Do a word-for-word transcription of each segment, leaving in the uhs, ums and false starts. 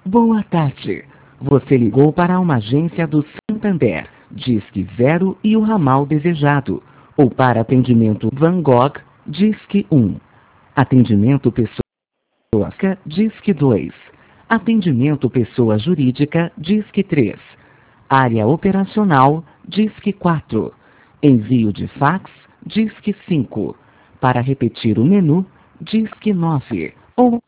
Boa tarde. Você ligou para uma agência do Santander, Disque Zero e o ramal desejado. Ou para atendimento Van Gogh, Disque um. Atendimento pessoa física, Disque dois. Atendimento pessoa jurídica, Disque três. Área operacional, Disque quatro. Envio de fax, Disque cinco. Para repetir o menu, Disque nove. Ou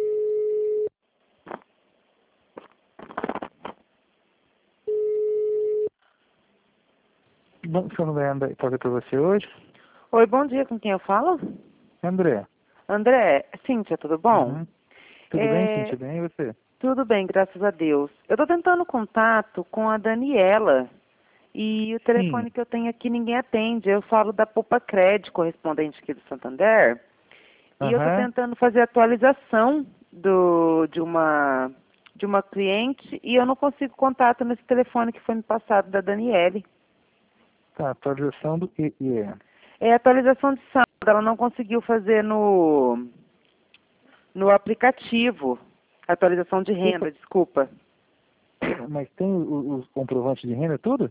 Bom, se eu não vai andar, fazer para você hoje? Oi, bom dia, com quem eu falo? André. André, Cíntia, tudo bom? Uhum. Tudo bem, É, Cintia? Bem, e você? tudo bem, graças a Deus. Eu estou tentando contato com a Daniela e o Sim. telefone que eu tenho aqui ninguém atende. Eu falo da Poupa Crédito, correspondente aqui do Santander, e eu estou Aham. tentando fazer atualização do, de, uma, de uma cliente e eu não consigo contato nesse telefone que foi me passado da Daniele. Tá, atualização do que que é? É atualização de saldo, ela não conseguiu fazer no, no aplicativo. Atualização de renda, desculpa. Mas tem o- os comprovantes de renda, tudo?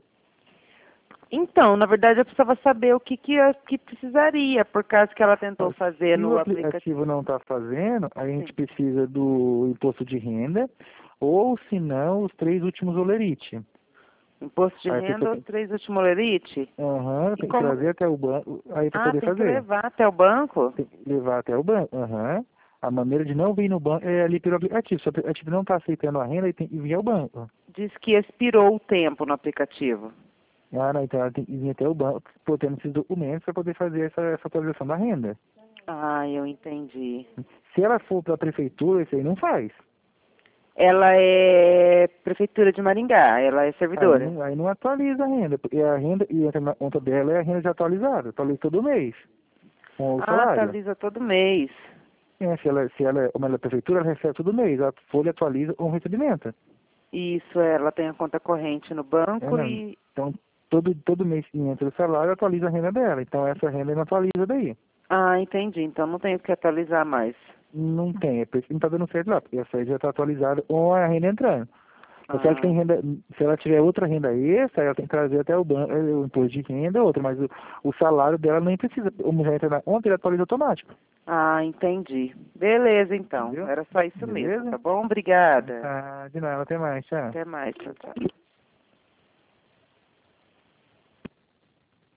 Então, na verdade, eu precisava saber o que, que, eu- que precisaria, por causa que ela tentou fazer Se o no aplicativo. aplicativo não está fazendo, a gente Sim. precisa do imposto de renda, ou se não, os três últimos olerite. Imposto de Aí a renda, pessoa os tem, três últimos lerite. aham, E tem que como... trazer até o banco, aí para Ah, poder tem que fazer. levar até o banco? Tem que levar até o banco. Aham. A maneira de não vir no banco é ali pelo aplicativo. Se o aplicativo não está aceitando a renda, ele tem que vir ao banco. Diz que expirou o tempo no aplicativo. Ah, não, então ela tem que vir até o banco, botando esses documentos para poder fazer essa, essa atualização da renda. Ah, eu entendi. Se ela for para a prefeitura, isso aí não faz. Ela é prefeitura de Maringá, ela é Aí servidora. não, aí não atualiza a renda, porque a renda e entra na conta dela é a renda já atualizada, atualiza todo mês, com o Ah, salário. atualiza todo mês. É, se ela, se ela, como ela é prefeitura, ela recebe todo mês, a folha atualiza com o recebimento. Isso, ela tem a conta corrente no É, banco não. e... Então, todo, todo mês que entra o salário, atualiza a renda dela. Então, essa renda não atualiza daí. Ah, entendi. Então não tenho que atualizar mais. Não tem, é por isso que não está dando certo lá, porque essa aí já está atualizada com a renda entrando. Mas se ela tem Ah, renda, se ela tiver outra renda extra, ela tem que trazer até o banco, o imposto de renda outra, mas o, o salário dela nem precisa. Como já entra na conta, ele atualiza automático. ah, entendi. Beleza, então. Entendeu? Era só isso mesmo, Beleza? tá bom? Obrigada. Ah, de nada, até mais, tchau. Até mais. Tchau, tchau.